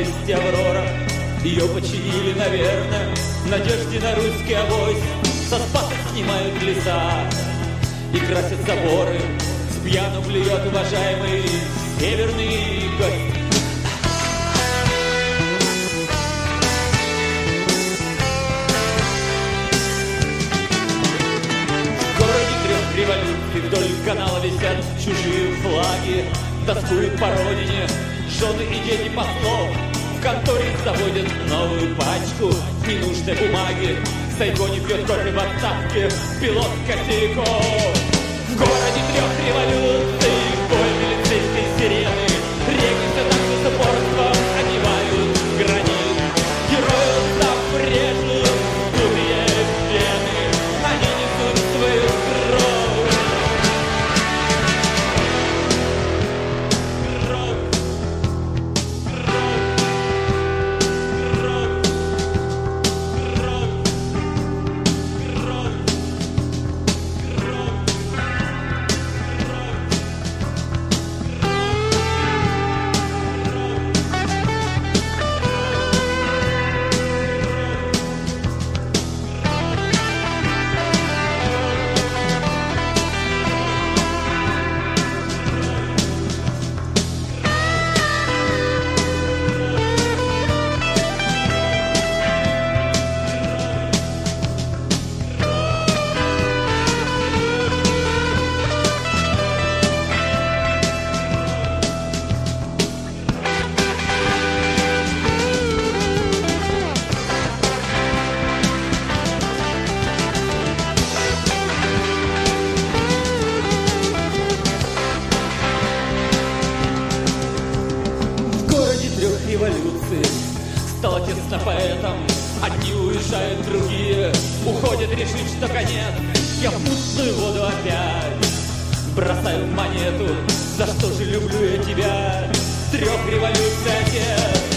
есть Аврора. Ее починили, наверное, в надежде на русский авось. Со Спаса снимают леса и красят заборы. С пьяну блюет уважаемый северный гость. В городе трех революций вдоль канала висят чужие флаги. Тоскуют по родине жены и дети послов. В конторе заводят новую пачку ненужной бумаги. В Сайгоне пьет кофе в отставке пилот Косяков. В городе трех революций бой милицейской сирены. Реки все так же с упорством одевают гранит. Героев запрежут зубья вены. Они несут свою кровь. Революции стало тесно поэтам. Одни уезжают, другие уходят, решив, что конец. Я в мутную воду опять бросаю монету. За что же люблю я тебя? Трех революций отец.